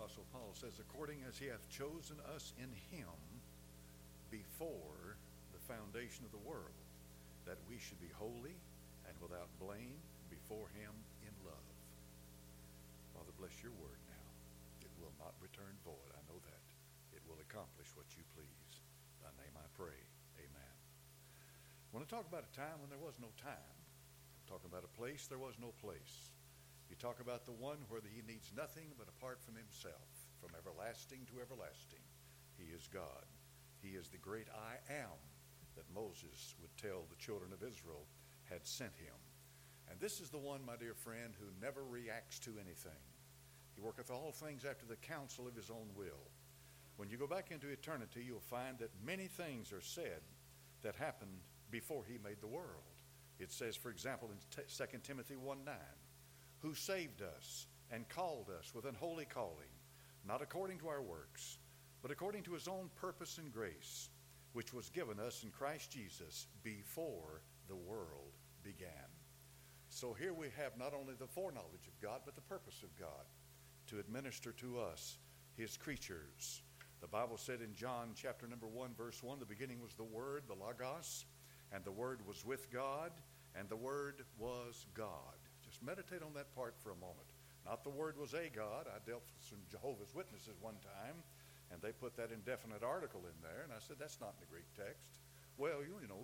Apostle Paul says, according as he hath chosen us in him before the foundation of the world, that we should be holy and without blame before him in love. Father, bless your word now. It will not return void. I know that. It will accomplish what you please. In thy name I pray. Amen. I want to talk about a time when there was no time. I'm talking about a place there was no place. You talk about the one where he needs nothing but apart from himself, from everlasting to everlasting. He is God. He is the great I am that Moses would tell the children of Israel had sent him. And this is the one, my dear friend, who never reacts to anything. He worketh all things after the counsel of his own will. When you go back into eternity, you'll find that many things are said that happened before he made the world. It says, for example, in 2 Timothy 1:9, who saved us and called us with an holy calling, not according to our works, but according to his own purpose and grace, which was given us in Christ Jesus before the world began. So here we have not only the foreknowledge of God, but the purpose of God to administer to us, his creatures. The Bible said in John chapter number 1, verse 1, the beginning was the Word, the Logos, and the Word was with God, and the Word was God. Just meditate on that part for a moment. Not the Word was a God. I dealt with some Jehovah's Witnesses one time, and they put that indefinite article in there, and I said, that's not in the Greek text. Well,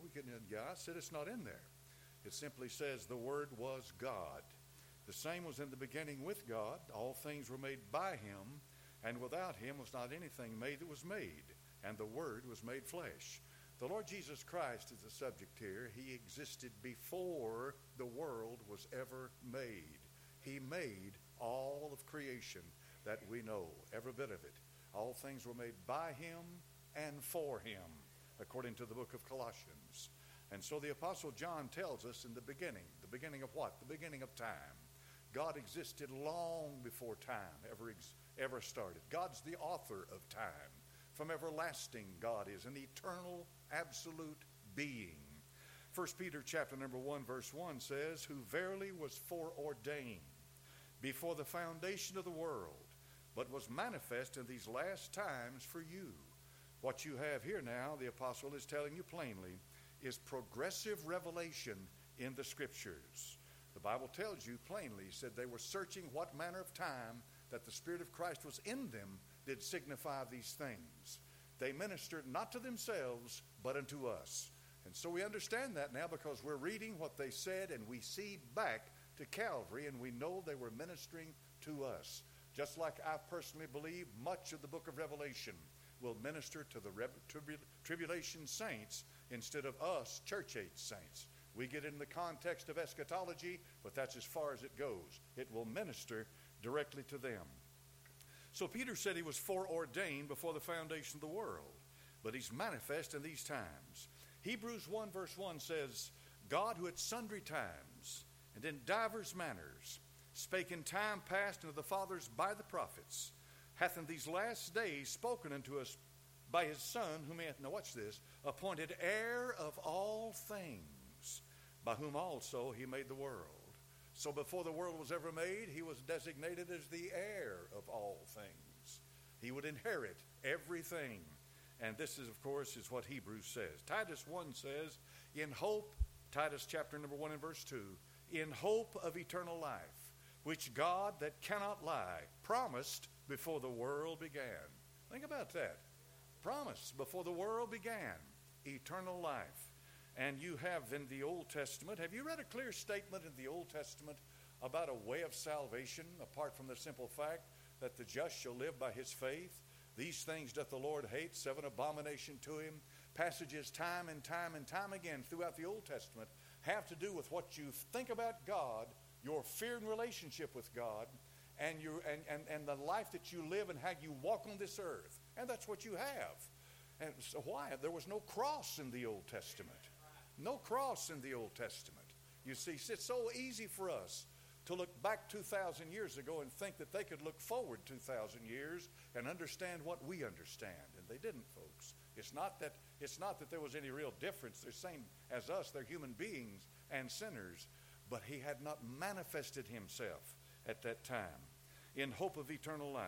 I said it's not in there. It simply says the Word was God. The same was in the beginning with God. All things were made by him, and without him was not anything made that was made. And the Word was made flesh. The Lord Jesus Christ is the subject here. He existed before the world was ever made. He made all of creation that we know, every bit of it. All things were made by him and for him, according to the book of Colossians. And so the Apostle John tells us in the beginning of what? The beginning of time. God existed long before time ever started. God's the author of time. From everlasting, God is an eternal, absolute being. 1 Peter chapter number 1, verse 1 says, who verily was foreordained before the foundation of the world, but was manifest in these last times for you. What you have here now, the apostle is telling you plainly, is progressive revelation in the Scriptures. The Bible tells you plainly, he said they were searching what manner of time that the Spirit of Christ was in them did signify these things. They ministered not to themselves, but unto us. And so we understand that now because we're reading what they said and we see back to Calvary and we know they were ministering to us. Just like I personally believe much of the book of Revelation will minister to the tribulation saints instead of us church-age saints. We get in the context of eschatology, but that's as far as it goes. It will minister directly to them. So Peter said he was foreordained before the foundation of the world, but he's manifest in these times. Hebrews 1 verse 1 says, God who at sundry times and in divers manners spake in time past unto the fathers by the prophets, hath in these last days spoken unto us by his Son, whom he hath, now watch this, appointed heir of all things, by whom also he made the world. So before the world was ever made, he was designated as the heir of all things. He would inherit everything. And this is, of course, is what Hebrews says. Titus 1 says, in hope, Titus chapter number 1 and verse 2, in hope of eternal life, which God that cannot lie promised before the world began. Think about that. Promised before the world began, eternal life. And you have in the Old Testament, have you read a clear statement in the Old Testament about a way of salvation, apart from the simple fact that the just shall live by his faith? These things doth the Lord hate, 7 abomination to him. Passages time and time and time again throughout the Old Testament have to do with what you think about God, your fear and relationship with God, and the life that you live and how you walk on this earth. And that's what you have. And so why? There was no cross in the Old Testament. No cross in the Old Testament. You see, it's so easy for us to look back 2,000 years ago and think that they could look forward 2,000 years and understand what we understand. And they didn't, folks. It's not that there was any real difference. They're same as us. They're human beings and sinners. But he had not manifested himself at that time in hope of eternal life.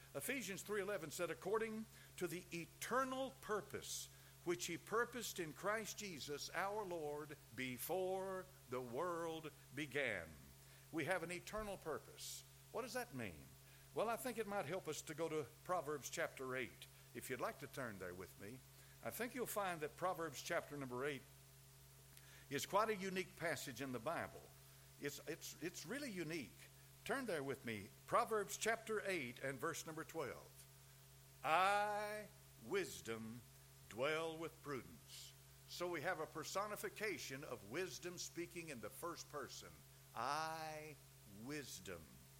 Ephesians 3:11 said, according to the eternal purpose which he purposed in Christ Jesus our Lord before the world began. We have an eternal purpose. What does that mean? Well, I think it might help us to go to Proverbs chapter 8. If you'd like to turn there with me, I think you'll find that Proverbs chapter number 8 is quite a unique passage in the Bible. It's really unique. Turn there with me. Proverbs chapter 8 and verse number 12. I, wisdom, dwell with prudence. So we have a personification of wisdom speaking in the first person. I, wisdom,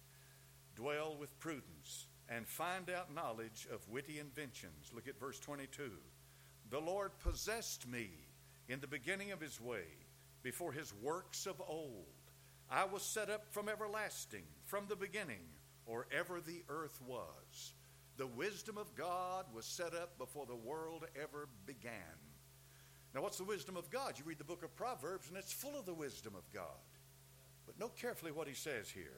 dwell with prudence and find out knowledge of witty inventions. Look at verse 22. The Lord possessed me in the beginning of his way, before his works of old. I was set up from everlasting, from the beginning, or ever the earth was. The wisdom of God was set up before the world ever began. Now, what's the wisdom of God? You read the book of Proverbs, and it's full of the wisdom of God. But note carefully what he says here.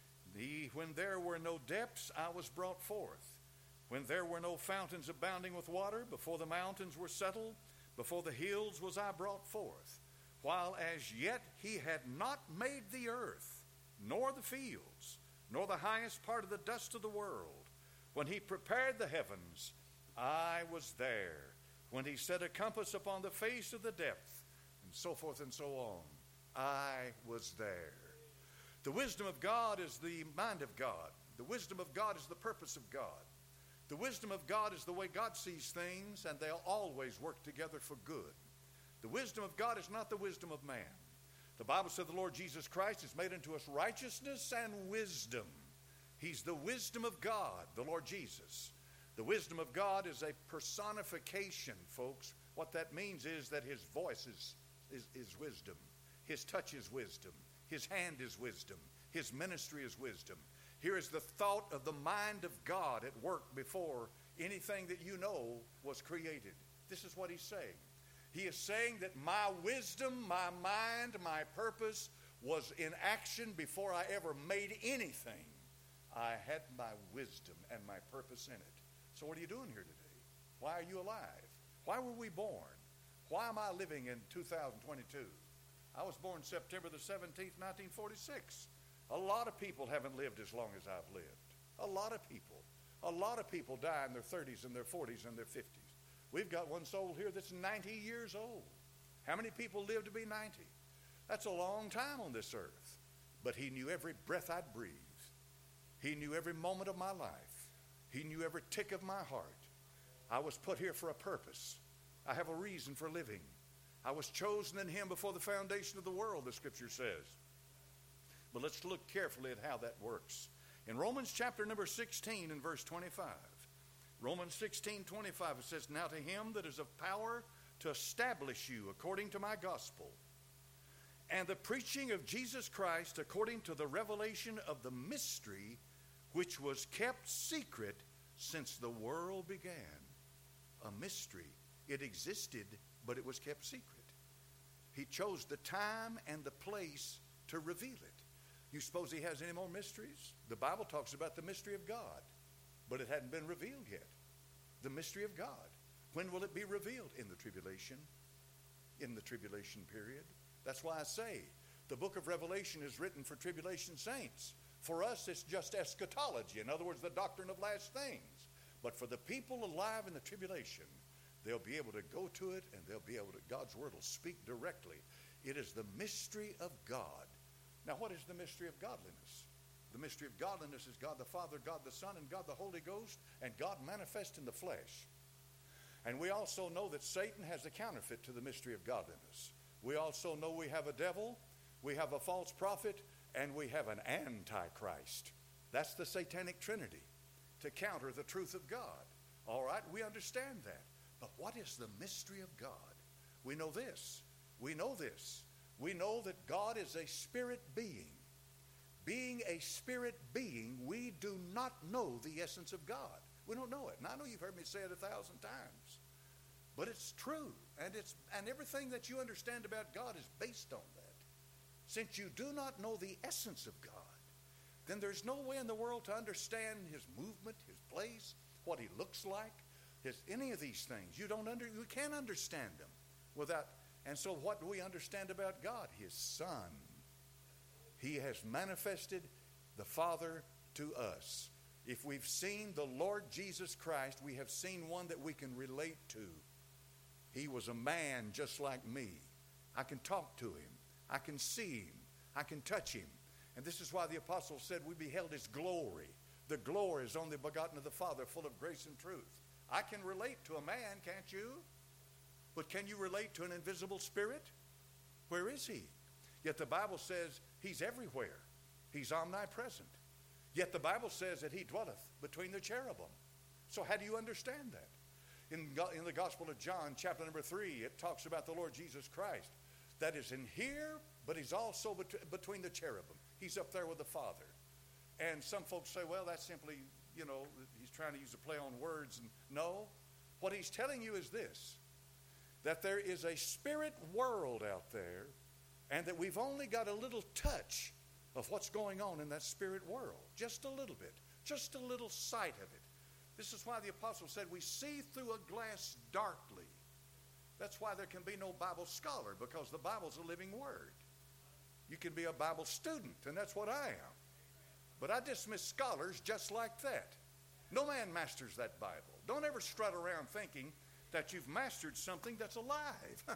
When there were no depths, I was brought forth. When there were no fountains abounding with water, before the mountains were settled, before the hills was I brought forth. While as yet he had not made the earth, nor the fields, nor the highest part of the dust of the world. When he prepared the heavens, I was there. When he set a compass upon the face of the depth, and so forth and so on, I was there. The wisdom of God is the mind of God. The wisdom of God is the purpose of God. The wisdom of God is the way God sees things, and they'll always work together for good. The wisdom of God is not the wisdom of man. The Bible said the Lord Jesus Christ has made unto us righteousness and wisdom. He's the wisdom of God, the Lord Jesus. The wisdom of God is a personification, folks. What that means is that his voice is wisdom. His touch is wisdom. His hand is wisdom. His ministry is wisdom. Here is the thought of the mind of God at work before anything that you know was created. This is what he's saying. He is saying that my wisdom, my mind, my purpose was in action before I ever made anything. I had my wisdom and my purpose in it. So what are you doing here today? Why are you alive? Why were we born? Why am I living in 2022? I was born September the 17th, 1946. A lot of people haven't lived as long as I've lived. A lot of people. A lot of people die in their 30s and their 40s and their 50s. We've got one soul here that's 90 years old. How many people live to be 90? That's a long time on this earth. But he knew every breath I'd breathe. He knew every moment of my life. He knew every tick of my heart. I was put here for a purpose. I have a reason for living. I was chosen in him before the foundation of the world, the scripture says. But let's look carefully at how that works. In Romans chapter number 16 and verse 25, Romans 16:25, it says, now to him that is of power to establish you according to my gospel, and the preaching of Jesus Christ according to the revelation of the mystery which was kept secret since the world began. A mystery. It existed, but it was kept secret. He chose the time and the place to reveal it. You suppose he has any more mysteries? The Bible talks about the mystery of God, but it hadn't been revealed yet. The mystery of God. When will it be revealed? In the tribulation. In the tribulation period. That's why I say the book of Revelation is written for tribulation saints. For us, it's just eschatology. In other words, the doctrine of last things. But for the people alive in the tribulation, they'll be able to go to it, and they'll be able to, God's word will speak directly. It is the mystery of God. Now, what is the mystery of godliness? The mystery of godliness is God the Father, God the Son, and God the Holy Ghost, and God manifest in the flesh. And we also know that Satan has a counterfeit to the mystery of godliness. We also know we have a devil, we have a false prophet, and we have an antichrist. That's the satanic trinity to counter the truth of God. All right, we understand that. But what is the mystery of God? We know this. We know this. We know that God is a spirit being. Being a spirit being, we do not know the essence of God. We don't know it. And I know you've heard me say it 1,000 times. But it's true. And everything that you understand about God is based on that. Since you do not know the essence of God, then there's no way in the world to understand his movement, his place, what he looks like, any of these things. You can't understand them without. And so what do we understand about God? His Son. He has manifested the Father to us. If we've seen the Lord Jesus Christ, we have seen one that we can relate to. He was a man just like me. I can talk to him. I can see him. I can touch him. And this is why the apostle said we beheld his glory. The glory is only begotten of the Father, full of grace and truth. I can relate to a man, can't you? But can you relate to an invisible spirit? Where is he? Yet the Bible says he's everywhere. He's omnipresent. Yet the Bible says that he dwelleth between the cherubim. So how do you understand that? In the Gospel of John, chapter number 3, it talks about the Lord Jesus Christ. That is in here, but he's also between the cherubim. He's up there with the Father. And some folks say, well, that's simply, he's trying to use a play on words. And no, what he's telling you is this, that there is a spirit world out there, and that we've only got a little touch of what's going on in that spirit world. Just a little bit. Just a little sight of it. This is why the apostle said we see through a glass darkly. That's why there can be no Bible scholar, because the Bible's a living word. You can be a Bible student, and that's what I am. But I dismiss scholars just like that. No man masters that Bible. Don't ever strut around thinking that you've mastered something that's alive.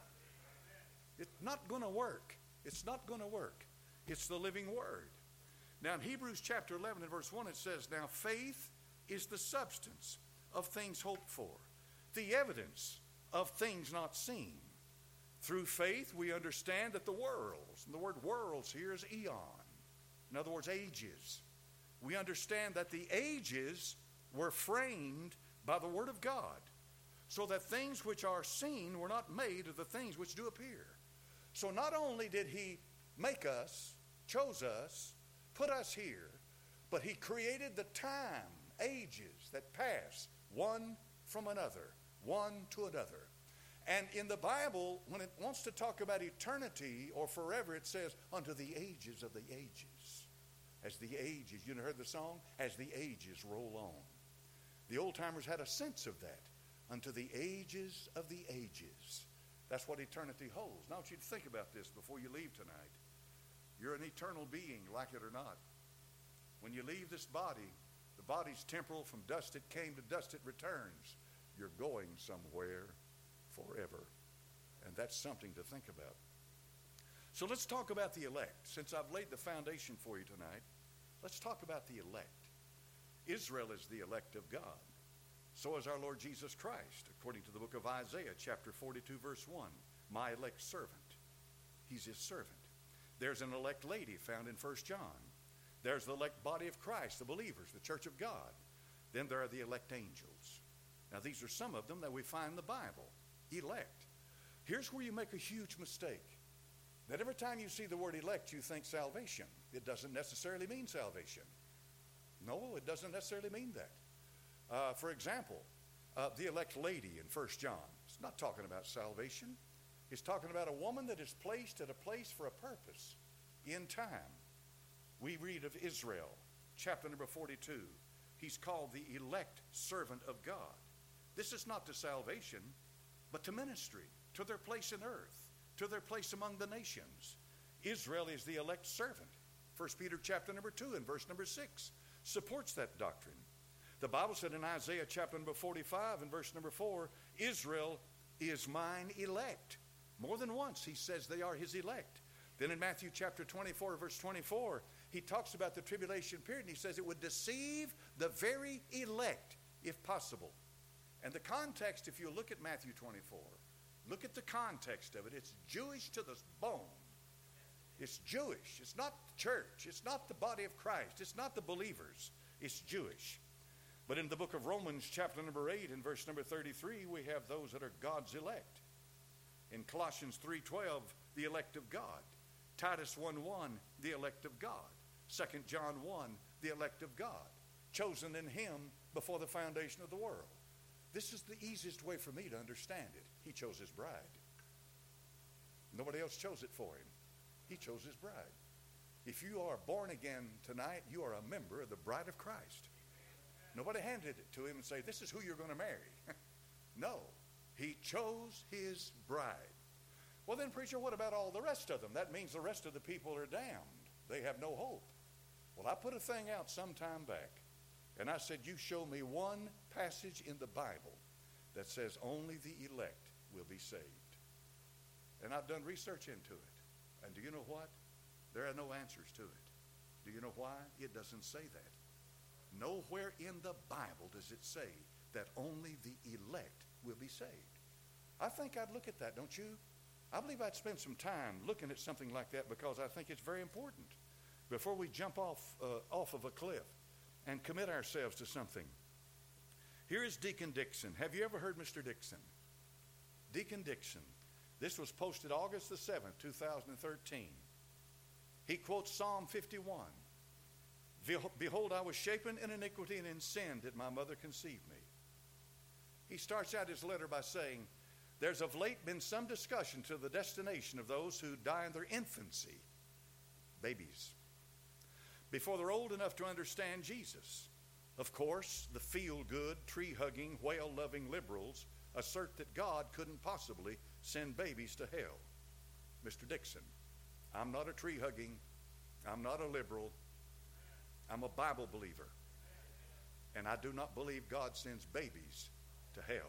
It's not going to work. It's not going to work. It's the living word. Now in Hebrews chapter 11 and verse 1 it says, now faith is the substance of things hoped for, the evidence of things not seen. Through faith we understand that the worlds, and the word worlds here is eon, in other words ages. We understand that the ages were framed by the word of God, so that things which are seen were not made of the things which do appear. So not only did he make us, chose us, put us here, but he created the time, ages that pass one from another, one to another. And in the Bible, when it wants to talk about eternity or forever, it says, unto the ages of the ages. As the ages, you heard the song? As the ages roll on. The old timers had a sense of that. Unto the ages of the ages. That's what eternity holds. Now I want you to think about this before you leave tonight. You're an eternal being, like it or not. When you leave this body, the body's temporal. From dust it came, to dust it returns. You're going somewhere forever. And that's something to think about. So let's talk about the elect. Since I've laid the foundation for you tonight, let's talk about the elect. Israel is the elect of God. So is our Lord Jesus Christ, according to the book of Isaiah, chapter 42, verse 1. My elect servant. He's his servant. There's an elect lady found in 1 John. There's the elect body of Christ, the believers, the church of God. Then there are the elect angels. Now these are some of them that we find in the Bible. Elect. Here's where you make a huge mistake. That every time you see the word elect, you think salvation. It doesn't necessarily mean salvation. No, it doesn't necessarily mean that. For example, the elect lady in 1 John. It's not talking about salvation. It's talking about a woman that is placed at a place for a purpose in time. We read of Israel, chapter number 42. He's called the elect servant of God. This is not to salvation, but to ministry, to their place in earth, to their place among the nations. Israel is the elect servant. 1 Peter chapter number 2 and verse number 6 supports that doctrine. The Bible said in Isaiah chapter number 45 and verse number 4, Israel is mine elect. More than once he says they are his elect. Then in Matthew chapter 24 verse 24, he talks about the tribulation period and he says it would deceive the very elect if possible. And the context, if you look at Matthew 24, look at the context of it. It's Jewish to the bone. It's Jewish. It's not the church. It's not the body of Christ. It's not the believers. It's Jewish. But in the book of Romans chapter number 8 and verse number 33, we have those that are God's elect. In Colossians 3:12, the elect of God. Titus 1:1, the elect of God. 2 John 1, the elect of God. Chosen in him before the foundation of the world. This is the easiest way for me to understand it. He chose his bride. Nobody else chose it for him. He chose his bride. If you are born again tonight, you are a member of the bride of Christ. Nobody handed it to him and say, this is who you're going to marry. No, he chose his bride. Well then, preacher, what about all the rest of them? That means the rest of the people are damned. They have no hope. Well, I put a thing out some time back, and I said, you show me one passage in the Bible that says only the elect will be saved. And I've done research into it. And do you know what? There are no answers to it. Do you know why? It doesn't say that. Nowhere in the Bible does it say that only the elect will be saved. I think I'd look at that, don't you? I believe I'd spend some time looking at something like that because I think it's very important before we jump off of a cliff and commit ourselves to something. Here is Deacon Dixon. Have you ever heard Mr. Dixon? Deacon Dixon. This was posted August the 7th, 2013. He quotes Psalm 51. Behold, I was shapen in iniquity, and in sin did my mother conceive me. He starts out his letter by saying, there's of late been some discussion to the destination of those who die in their infancy, babies, before they're old enough to understand Jesus. Of course, the feel-good, tree-hugging, whale-loving liberals assert that God couldn't possibly send babies to hell. Mr. Dixon, I'm not a tree-hugging, I'm not a liberal, I'm a Bible believer. And I do not believe God sends babies to hell.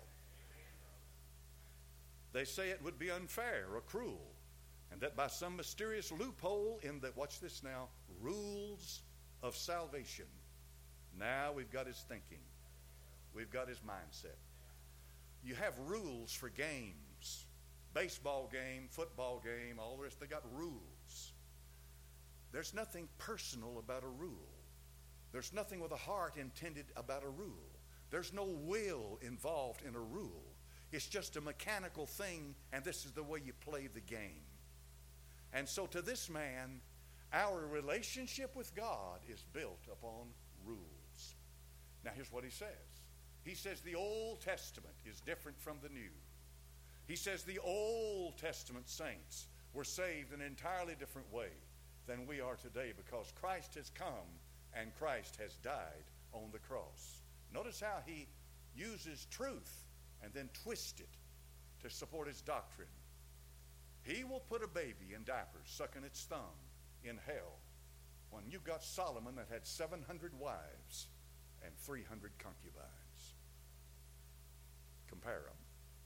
They say it would be unfair or cruel, and that by some mysterious loophole in the, watch this now, rules of salvation. Now we've got his thinking. We've got his mindset. You have rules for games. Baseball game, football game, all the rest, they got rules. There's nothing personal about a rule. There's nothing with a heart intended about a rule. There's no will involved in a rule. It's just a mechanical thing, and this is the way you play the game. And so to this man, our relationship with God is built upon rules. Now here's what he says. He says the Old Testament is different from the New. He says the Old Testament saints were saved in an entirely different way than we are today because Christ has come and Christ has died on the cross. Notice how he uses truth and then twists it to support his doctrine. He will put a baby in diapers sucking its thumb in hell when you've got Solomon that had 700 wives and 300 concubines. Compare them.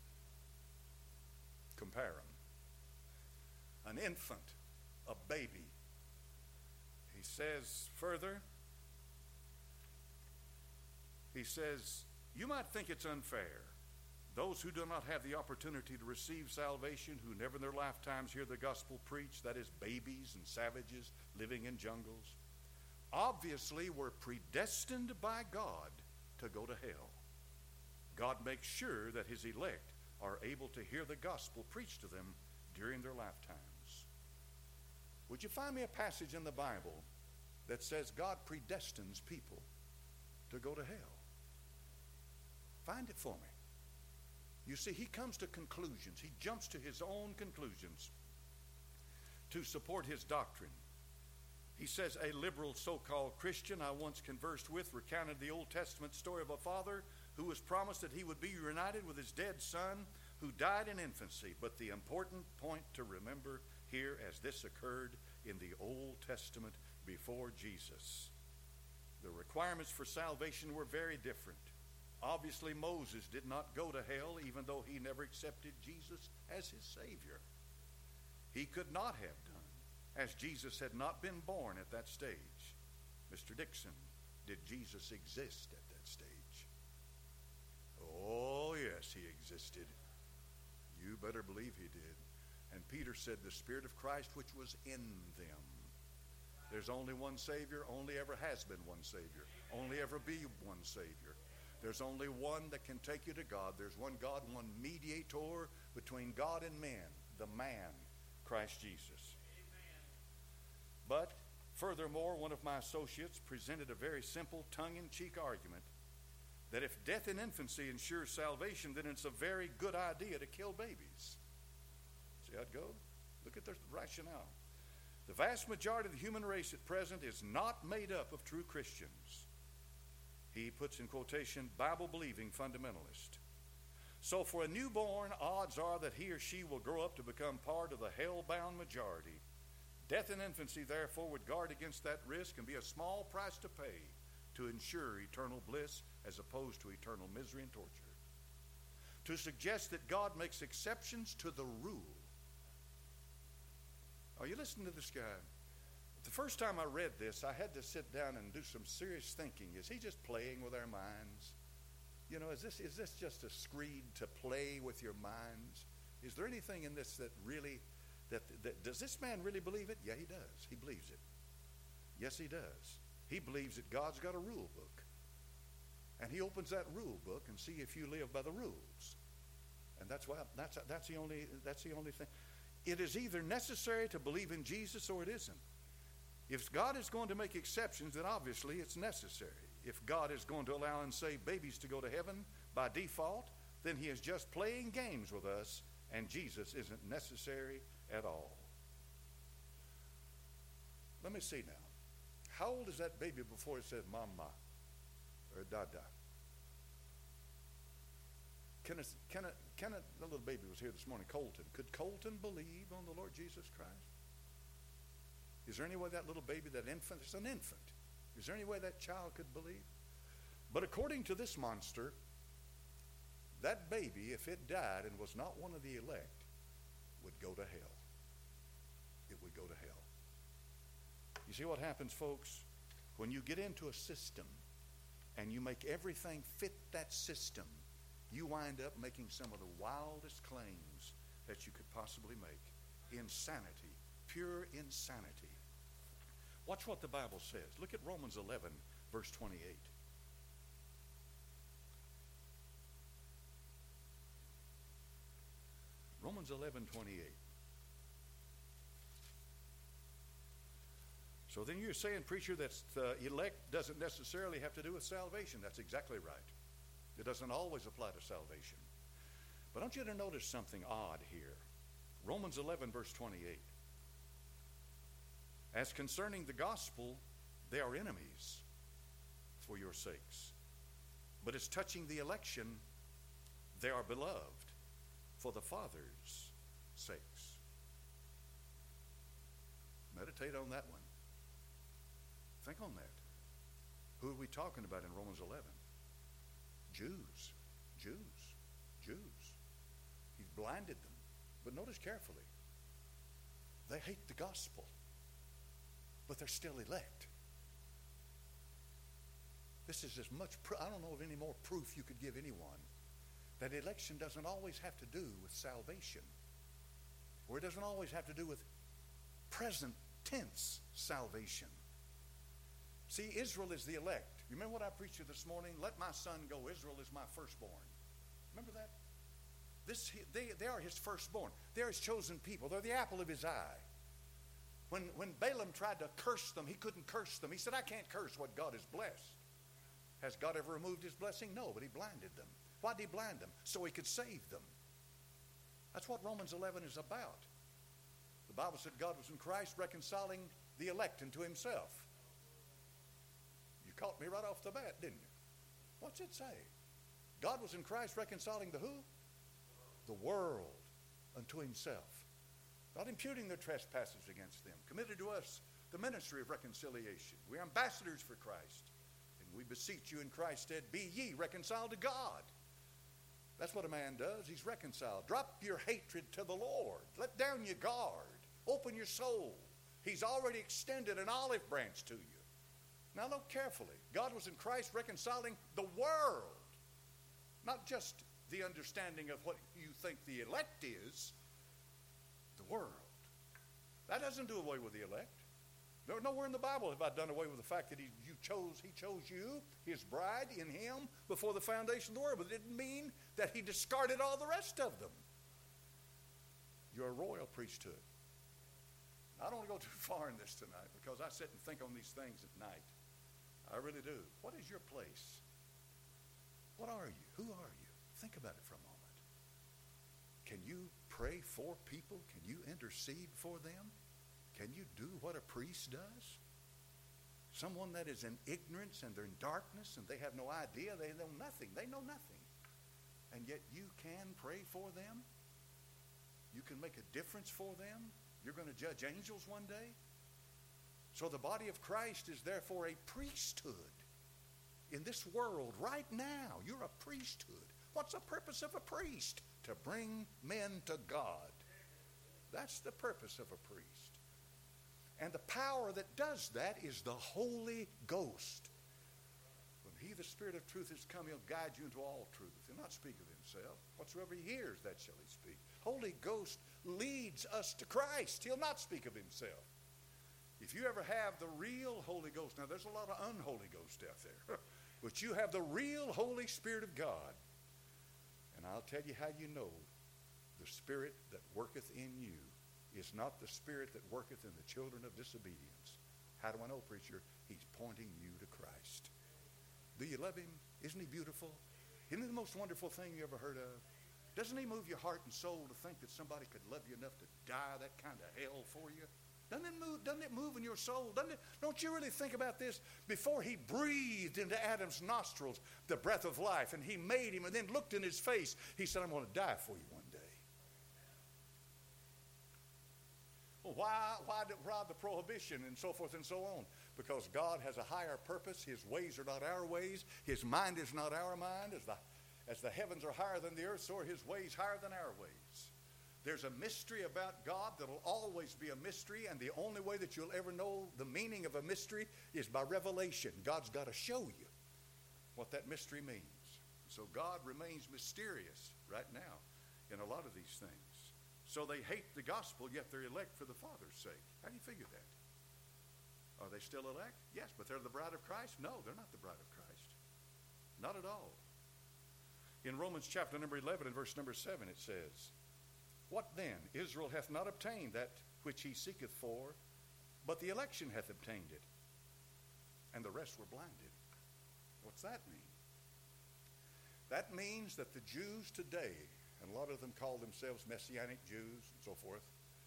Compare them. An infant, a baby. He says further, he says, you might think it's unfair. Those who do not have the opportunity to receive salvation, who never in their lifetimes hear the gospel preached, that is babies and savages living in jungles, obviously were predestined by God to go to hell. God makes sure that his elect are able to hear the gospel preached to them during their lifetimes. Would you find me a passage in the Bible that says God predestines people to go to hell? Find it for me. You see, he comes to conclusions. He jumps to his own conclusions to support his doctrine. He says, a liberal so-called Christian I once conversed with recounted the Old Testament story of a father who was promised that he would be reunited with his dead son who died in infancy. But the important point to remember here, as this occurred in the Old Testament before Jesus, the requirements for salvation were very different. Obviously, Moses did not go to hell, even though he never accepted Jesus as his Savior. He could not have done, as Jesus had not been born at that stage. Mr. Dixon, did Jesus exist at that stage? Oh, yes, he existed. You better believe he did. And Peter said, the Spirit of Christ which was in them. There's only one Savior, only ever has been one Savior, only ever be one Savior. There's only one that can take you to God. There's one God, one mediator between God and men, the man, Christ Jesus. Amen. But furthermore, one of my associates presented a very simple tongue-in-cheek argument that if death in infancy ensures salvation, then it's a very good idea to kill babies. See how it goes? Look at the rationale. The vast majority of the human race at present is not made up of true Christians. He puts in quotation, Bible-believing fundamentalist. So for a newborn, odds are that he or she will grow up to become part of the hell-bound majority. Death in infancy, therefore, would guard against that risk and be a small price to pay to ensure eternal bliss as opposed to eternal misery and torture. To suggest that God makes exceptions to the rule. Are you listening to this guy? The first time I read this, I had to sit down and do some serious thinking. Is he just playing with our minds? You know, is this just a screed to play with your minds? Is there anything in this that really, that does this man really believe it? Yeah, he does. He believes it. Yes, he does. He believes that God's got a rule book. And he opens that rule book and see if you live by the rules. And that's the only thing. It is either necessary to believe in Jesus or it isn't. If God is going to make exceptions, then obviously it's necessary. If God is going to allow and save babies to go to heaven by default, then he is just playing games with us, and Jesus isn't necessary at all. Let me see now. How old is that baby before it said mama or dada? The little baby was here this morning, Colton. Could Colton believe on the Lord Jesus Christ? Is there any way that little baby, that infant, it's an infant. Is there any way that child could believe? But according to this monster, that baby, if it died and was not one of the elect, would go to hell. It would go to hell. You see what happens, folks? When you get into a system and you make everything fit that system, you wind up making some of the wildest claims that you could possibly make. Insanity, pure insanity. Watch what the Bible says. Look at Romans 11, verse 28. Romans 11, 28. So then you're saying, preacher, that elect doesn't necessarily have to do with salvation. That's exactly right. It doesn't always apply to salvation. But I want you to notice something odd here. Romans 11, verse 28. As concerning the gospel, they are enemies for your sakes. But as touching the election, they are beloved for the Father's sakes. Meditate on that one. Think on that. Who are we talking about in Romans 11? Jews. He's blinded them. But notice carefully. They hate the gospel, but they're still elect. This is as much, I don't know of any more proof you could give anyone that election doesn't always have to do with salvation, or it doesn't always have to do with present tense salvation. See, Israel is the elect. You remember what I preached to you this morning? Let my son go. Israel is my firstborn. Remember that? They are his firstborn. They're his chosen people. They're the apple of his eye. When Balaam tried to curse them, he couldn't curse them. He said, I can't curse what God has blessed. Has God ever removed his blessing? No, but he blinded them. Why did he blind them? So he could save them. That's what Romans 11 is about. The Bible said God was in Christ reconciling the elect unto himself. You caught me right off the bat, didn't you? What's it say? God was in Christ reconciling the who? The world unto himself. Not imputing their trespasses against them. Committed to us the ministry of reconciliation. We're ambassadors for Christ. And we beseech you in Christ's stead, be ye reconciled to God. That's what a man does. He's reconciled. Drop your hatred to the Lord. Let down your guard. Open your soul. He's already extended an olive branch to you. Now look carefully. God was in Christ reconciling the world. Not just the understanding of what you think the elect is. The world. That doesn't do away with the elect. Nowhere in the Bible have I done away with the fact that he chose you, his bride, in him before the foundation of the world. But it didn't mean that he discarded all the rest of them. You're a royal priesthood. I don't want to go too far in this tonight because I sit and think on these things at night. I really do. What is your place? What are you? Who are you? Think about it for a moment. Can you pray for people? Can you intercede for them? Can you do what a priest does? Someone that is in ignorance and they're in darkness and they have no idea, they know nothing. They know nothing. And yet you can pray for them. You can make a difference for them. You're going to judge angels one day. So the body of Christ is therefore a priesthood in this world right now. You're a priesthood. What's the purpose of a priest? To bring men to God. That's the purpose of a priest. And the power that does that is the Holy Ghost. When he, the Spirit of truth, is come, he'll guide you into all truth. He'll not speak of himself. Whatsoever he hears, that shall he speak. Holy Ghost leads us to Christ. He'll not speak of himself. If you ever have the real Holy Ghost, now there's a lot of unholy ghosts out there, but you have the real Holy Spirit of God. And I'll tell you how you know the Spirit that worketh in you is not the spirit that worketh in the children of disobedience. How do I know, preacher? He's pointing you to Christ. Do you love him? Isn't he beautiful? Isn't he the most wonderful thing you ever heard of? Doesn't he move your heart and soul to think that somebody could love you enough to die that kind of hell for you? Doesn't it move in your soul? Don't you really think about this? Before he breathed into Adam's nostrils the breath of life, and he made him and then looked in his face, he said, I'm going to die for you one day. Well, why the prohibition and so forth and so on? Because God has a higher purpose. His ways are not our ways. His mind is not our mind. As the heavens are higher than the earth, so are his ways higher than our ways. There's a mystery about God that will always be a mystery, and the only way that you'll ever know the meaning of a mystery is by revelation. God's got to show you what that mystery means. So God remains mysterious right now in a lot of these things. So they hate the gospel, yet they're elect for the Father's sake. How do you figure that? Are they still elect? Yes, but they're the bride of Christ? No, they're not the bride of Christ. Not at all. In Romans chapter number 11 and verse number 7 it says, What then? Israel hath not obtained that which he seeketh for, but the election hath obtained it, and the rest were blinded. What's that mean? That means that the Jews today, and a lot of them call themselves Messianic Jews and so forth,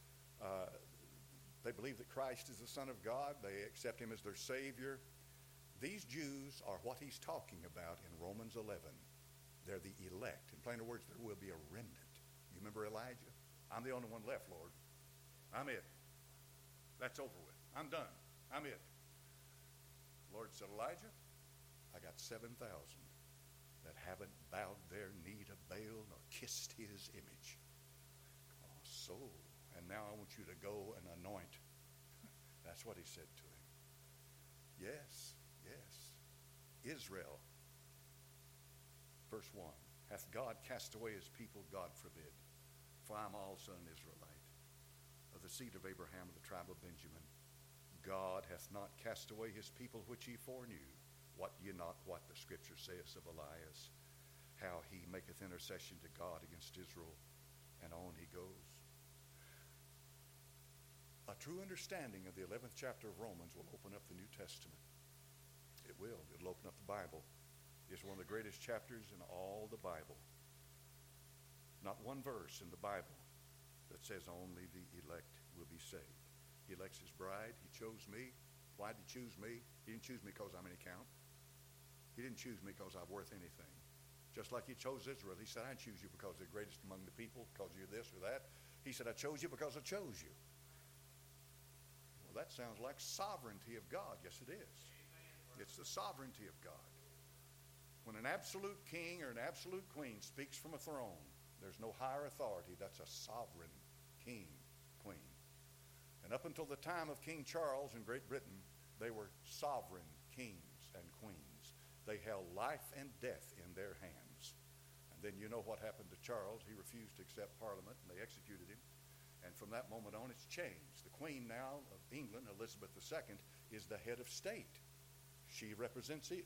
they believe that Christ is the Son of God. They accept him as their Savior. These Jews are what he's talking about in Romans 11. They're the elect. In plainer words, there will be a remnant. You remember Elijah? I'm the only one left, Lord. I'm it. That's over with. I'm done. I'm it. The Lord said, Elijah, I got 7,000 that haven't bowed their knee to Baal nor kissed his image. Oh, so, and now I want you to go and anoint. That's what he said to him. Yes, yes. Israel, verse 1, hath God cast away his people? God forbid. For I am also an Israelite, of the seed of Abraham, of the tribe of Benjamin. God hath not cast away his people which he foreknew. What ye not what the scripture saith of Elias, how he maketh intercession to God against Israel, and on he goes. A true understanding of the 11th chapter of Romans will open up the New Testament. It will. It'll open up the Bible. It's one of the greatest chapters in all the Bible. Not one verse in the Bible that says only the elect will be saved. He elects his bride. He chose me. Why did he choose me? He didn't choose me because I'm any count. He didn't choose me because I'm worth anything. Just like he chose Israel. He said, I didn't choose you because you're greatest among the people, because you're this or that. He said, I chose you because I chose you. Well, that sounds like sovereignty of God. Yes, it is. It's the sovereignty of God. When an absolute king or an absolute queen speaks from a throne, there's no higher authority. That's a sovereign king, queen. And up until the time of King Charles in Great Britain, they were sovereign kings and queens. They held life and death in their hands. And then you know what happened to Charles. He refused to accept Parliament, and they executed him. And from that moment on, it's changed. The Queen now of England, Elizabeth II, is the head of state. She represents in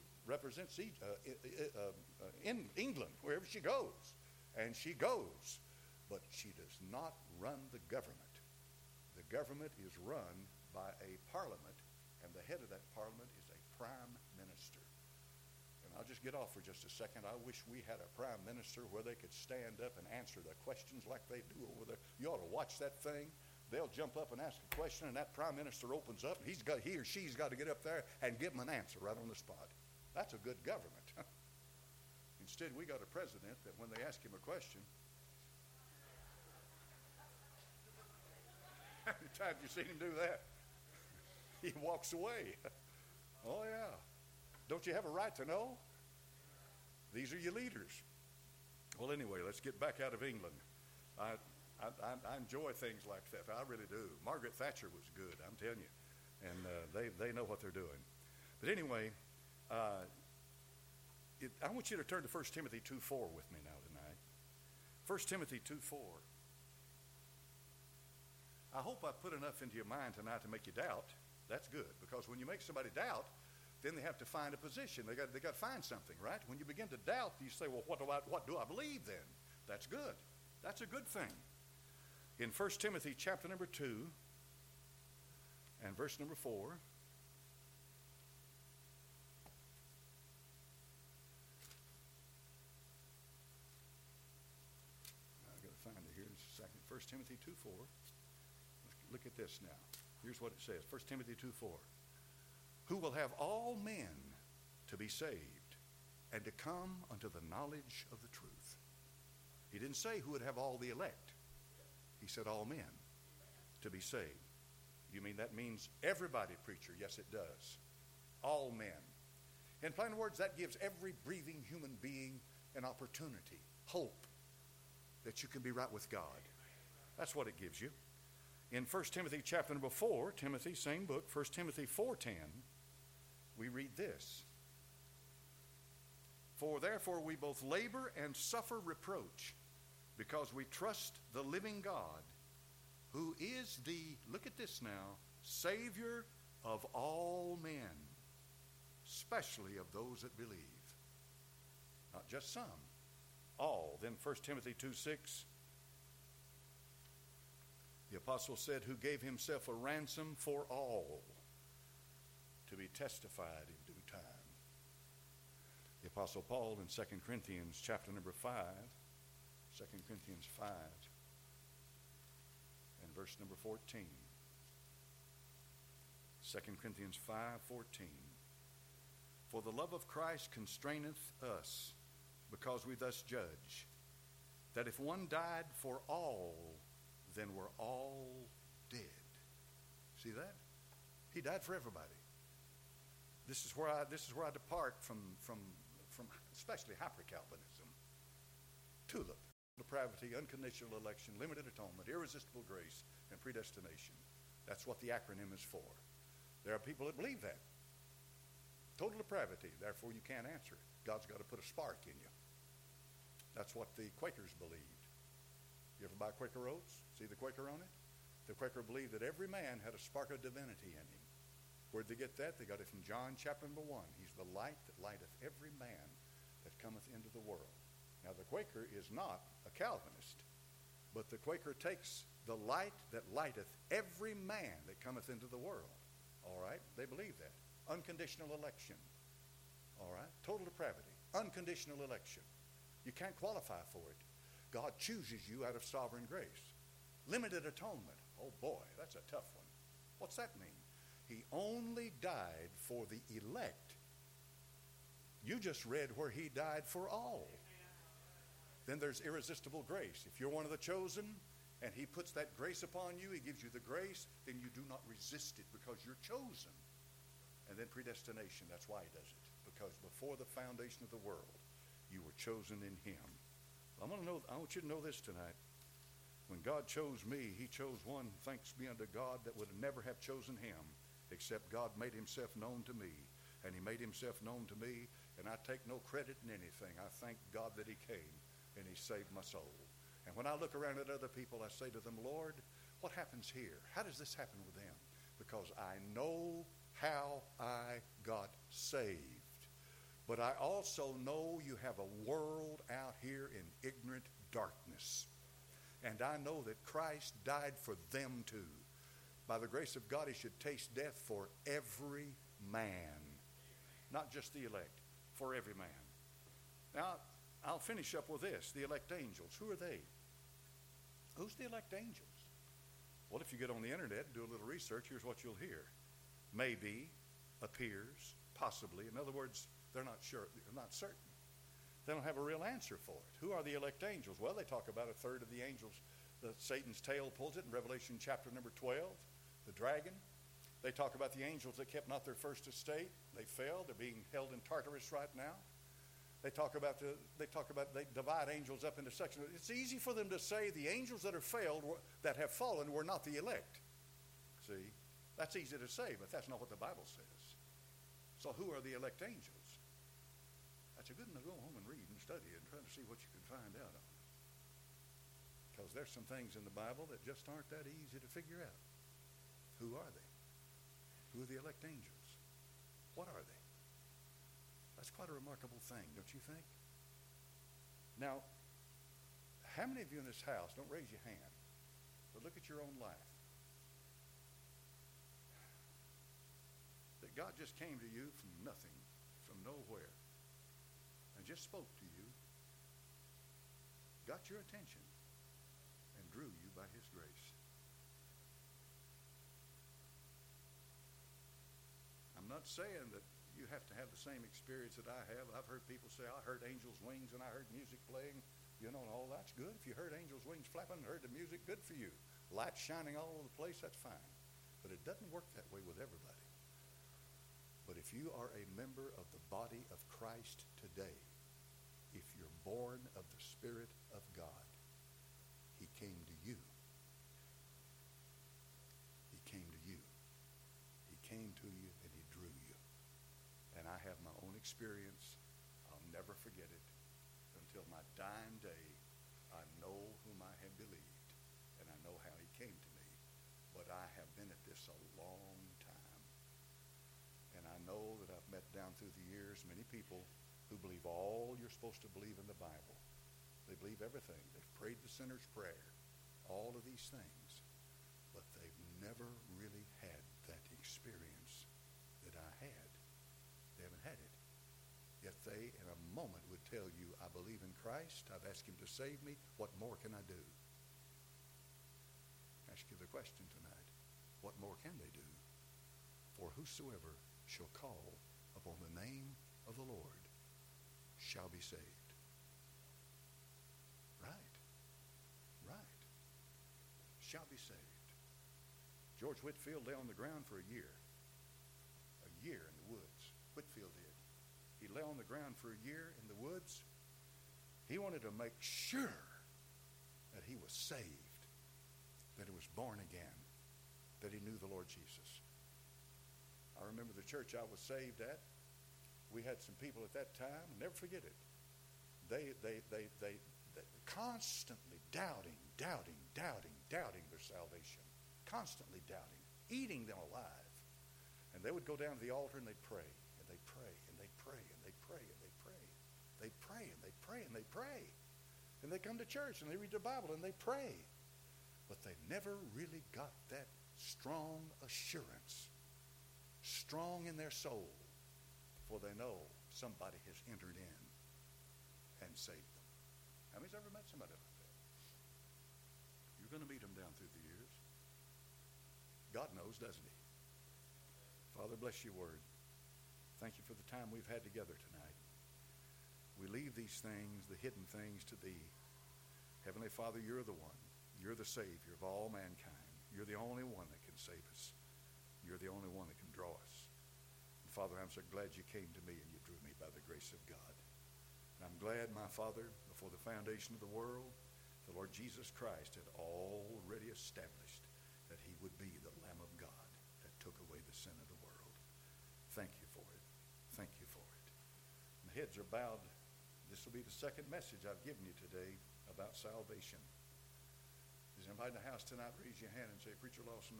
England wherever she goes. And she goes. But she does not run the government. The government is run by a parliament, and the head of that parliament is a prime minister. And I'll just get off for just a second. I wish we had a prime minister where they could stand up and answer the questions like they do over there. You ought to watch that thing. they'll jump up and ask a question, and that prime minister opens up, and he or she's got to get up there and give them an answer right on the spot. That's a good government. Instead, we got a president that when they ask him a question, how many times have you seen him do that? He walks away. Oh, yeah. Don't you have a right to know? These are your leaders. Well, anyway, let's get back out of England. I enjoy things like that. I really do. Margaret Thatcher was good, I'm telling you. And they know what they're doing. But anyway, I want you to turn to 1 Timothy 2:4 with me now tonight. 1 Timothy 2:4. I hope I put enough into your mind tonight to make you doubt. That's good, because when you make somebody doubt, then they have to find a position. They got to find something, right? When you begin to doubt, you say, well, what do I believe then? That's good. That's a good thing. In 1 Timothy chapter number 2 and verse number 4, I've got to find it here in a second. 1 Timothy 2:4. Look at this now. Here's what it says. 1 Timothy 2:4. Who will have all men to be saved and to come unto the knowledge of the truth. He didn't say who would have all the elect. He said all men to be saved. You mean that means everybody, preacher? Yes, it does. All men. In plain words, that gives every breathing human being an opportunity, hope, that you can be right with God. That's what it gives you. In 1 Timothy chapter number 4, Timothy, same book, 1 Timothy 4:10, we read this. For therefore we both labor and suffer reproach, because we trust the living God, who is the, look at this now, Savior of all men, especially of those that believe. Not just some, all. Then 1 Timothy 2:6, the apostle said, who gave himself a ransom for all, to be testified in due time. The apostle Paul in 2 Corinthians chapter number 5, 2 Corinthians 5 and verse number 14. 2 Corinthians 5:14. For the love of Christ constraineth us, because we thus judge, that if one died for all, then we're all dead. See that? He died for everybody. This is where I depart from especially hyper-Calvinism. TULIP, depravity, unconditional election, limited atonement, irresistible grace, and predestination. That's what the acronym is for. There are people that believe that. Total depravity, therefore you can't answer it. God's got to put a spark in you. That's what the Quakers believed. You ever buy Quaker Oats? See the Quaker on it? The Quaker believed that every man had a spark of divinity in him. Where'd they get that? They got it from John chapter number 1. He's the light that lighteth every man that cometh into the world. Now the Quaker is not a Calvinist, but the Quaker takes the light that lighteth every man that cometh into the world. All right? They believe that. Unconditional election. All right? Total depravity. Unconditional election. You can't qualify for it. God chooses you out of sovereign grace. Limited atonement. Oh boy, that's a tough one. What's that mean? He only died for the elect. You just read where he died for all. Then there's irresistible grace. If you're one of the chosen and he puts that grace upon you, he gives you the grace, then you do not resist it because you're chosen. And then predestination, that's why he does it. Because before the foundation of the world, you were chosen in him. I want you to know this tonight. When God chose me, he chose one, thanks be unto God, that would never have chosen him, except God made himself known to me. And he made himself known to me, and I take no credit in anything. I thank God that he came, and he saved my soul. And when I look around at other people, I say to them, Lord, what happens here? How does this happen with them? Because I know how I got saved. But I also know you have a world out here in ignorant darkness. And I know that Christ died for them too. By the grace of God, he should taste death for every man. Not just the elect, for every man. Now, I'll finish up with this. The elect angels. Who are they? Who's the elect angels? Well, if you get on the internet and do a little research, here's what you'll hear. Maybe, appears, possibly. In other words, they're not sure, they're not certain. They don't have a real answer for it. Who are the elect angels? Well, they talk about a third of the angels. Satan's tail pulls it in Revelation chapter number 12, the dragon. They talk about the angels that kept not their first estate. They fell. They're being held in Tartarus right now. They divide angels up into sections. It's easy for them to say the angels that have fallen were not the elect. See, that's easy to say, but that's not what the Bible says. So who are the elect angels? That's a good one to go home and read and study and try to see what you can find out on it. Because there's some things in the Bible that just aren't that easy to figure out. Who are they? Who are the elect angels? What are they? That's quite a remarkable thing, don't you think? Now, how many of you in this house, don't raise your hand, but look at your own life, that God just came to you from nothing, from nowhere, and just spoke to you, got your attention, and drew you by his grace? I'm not saying that you have to have the same experience that I have. I've heard people say, I heard angels' wings and I heard music playing, and all that's good. If you heard angels' wings flapping and heard the music, good for you. Lights shining all over the place, that's fine. But it doesn't work that way with everybody. But if you are a member of the body of Christ today, if you're born of the Spirit of God, he came to you. He came to you. He came to you and he drew you. And I have my own experience. I'll never forget it. Until my dying day, I know whom I have believed, and I know how he came to me. But I have been at this a long time. And I know that I've met down through the years many people who believe all you're supposed to believe in the Bible. They believe everything. They've prayed the sinner's prayer, all of these things. But they've never really had that experience that I had. They haven't had it. Yet they, in a moment, would tell you, I believe in Christ. I've asked him to save me. What more can I do? Ask you the question tonight. What more can they do? For whosoever shall call upon the name of the Lord shall be saved. Right. Right. Shall be saved. George Whitefield lay on the ground for a year. A year in the woods. Whitefield did. He lay on the ground for a year in the woods. He wanted to make sure that he was saved, that he was born again, that he knew the Lord Jesus. I remember the church I was saved at. We had some people at that time, never forget it. They constantly doubting their salvation, constantly doubting, eating them alive. And they would go down to the altar and they'd pray, and they'd pray, and they'd pray, and they'd pray, and they'd pray. They'd pray, and they'd pray, and they'd pray. And they come to church, and they read the Bible, and they pray. But they never really got that strong assurance, strong in their soul, for they know somebody has entered in and saved them. How many's ever met somebody like that? You're going to meet them down through the years. God knows, doesn't he? Father, bless your word. Thank you for the time we've had together tonight. We leave these things, the hidden things, to thee. Heavenly Father, you're the one. You're the Savior of all mankind. You're the only one that can save us. You're the only one that can draw us. And Father, I'm so glad you came to me and you drew me by the grace of God. And I'm glad, my Father, before the foundation of the world, the Lord Jesus Christ had already established that he would be the Lamb of God that took away the sin of the world. Thank you for it. Thank you for it. And the heads are bowed. This will be the second message I've given you today about salvation. Is anybody in the house tonight? Raise your hand and say, Preacher Lawson,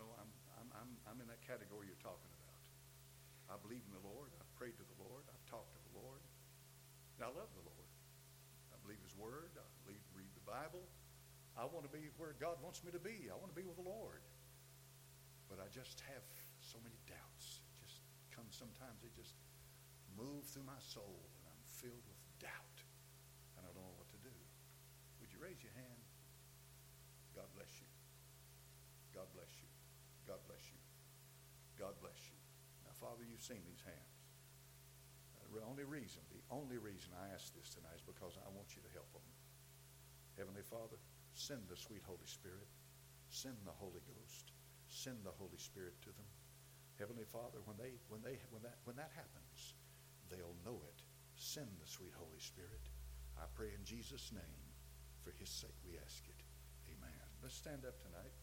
I'm in that category you're talking about. I believe in the Lord. I've prayed to the Lord. I've talked to the Lord. And I love the Lord. I believe his word. I read the Bible. I want to be where God wants me to be. I want to be with the Lord. But I just have so many doubts. It just comes sometimes. They just move through my soul, and I'm filled with doubt. And I don't know what to do. Would you raise your hand? God bless you. God bless you. God bless you. God bless you. Now, Father, you've seen these hands. The only reason I ask this tonight is because I want you to help them. Heavenly Father, send the sweet Holy Spirit. Send the Holy Ghost. Send the Holy Spirit to them. Heavenly Father, when that happens, they'll know it. Send the sweet Holy Spirit. I pray in Jesus' name. For his sake we ask it. Amen. Let's stand up tonight.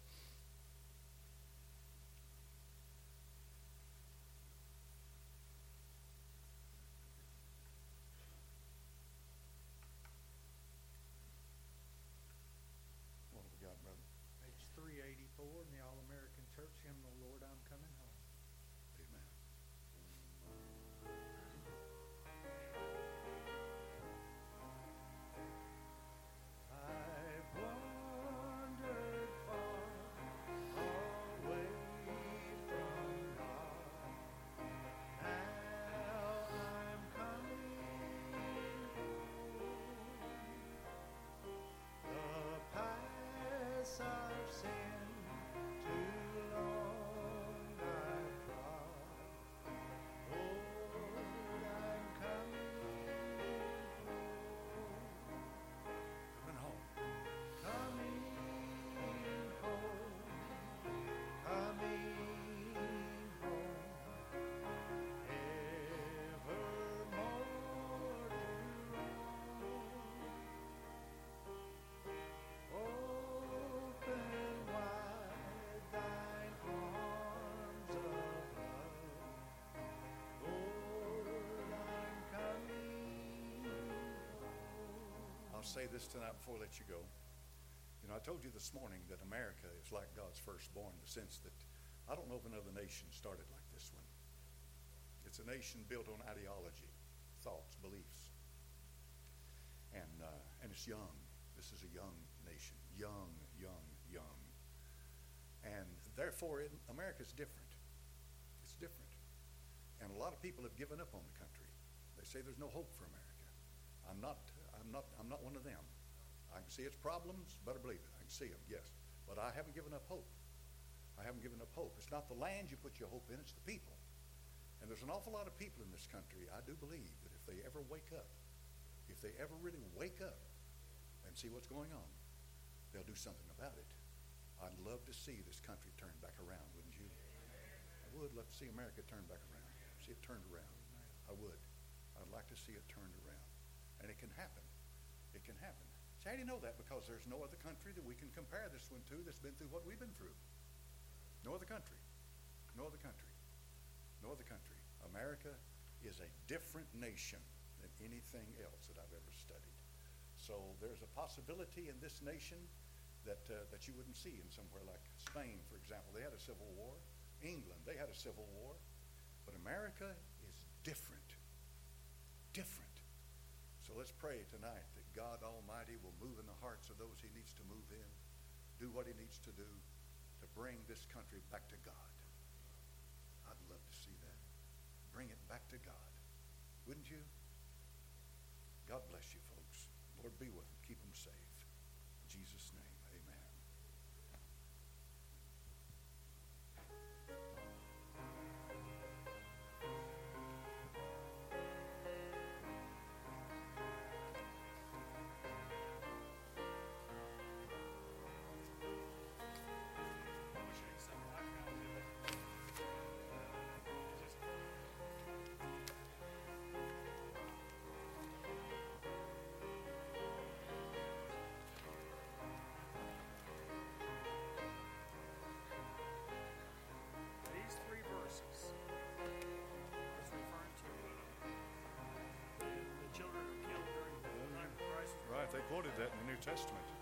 What have we got, brother? Page 384 in the All-American Church Hymnal, Lord, I'm Coming Home. Amen. I've wandered far away from God. Now I'm coming home. The paths I've sinned too long I've trod. Lord, I'm coming home. Coming home. Coming home, coming home, evermore to roam. Open wide thine arms of love, Lord, I'm coming home. I'll say this tonight before I let you go. You know, I told you this morning that America is like God's firstborn in the sense that I don't know of another nation started like this one. It's a nation built on ideology, thoughts, beliefs. And it's young. This is a young nation. Young. And therefore, America's different. It's different. And a lot of people have given up on the country. They say there's no hope for America. I'm not one of them. I can see its problems, better believe it. I can see them, yes. But I haven't given up hope. I haven't given up hope. It's not the land you put your hope in, it's the people. And there's an awful lot of people in this country, I do believe, that if they ever wake up, if they ever really wake up and see what's going on, they'll do something about it. I'd love to see this country turned back around, wouldn't you? I would love to see America turned back around, see it turned around. I would. I'd like to see it turned around. And it can happen. It can happen. See, how do you know that? Because there's no other country that we can compare this one to that's been through what we've been through. No other country. No other country. No other country. America is a different nation than anything else that I've ever studied. So there's a possibility in this nation that you wouldn't see in somewhere like Spain, for example. They had a civil war. England, they had a civil war. But America is different. Different. So let's pray tonight that God Almighty will move in the hearts of those he needs to move in, do what he needs to do to bring this country back to God. I'd love to see that. Bring it back to God. Wouldn't you? God bless you, folks. Lord, be with them. Keep them safe. In Jesus' name, amen. These three verses is referring to the children killed during the time of Christ. Right, they quoted that in the New Testament.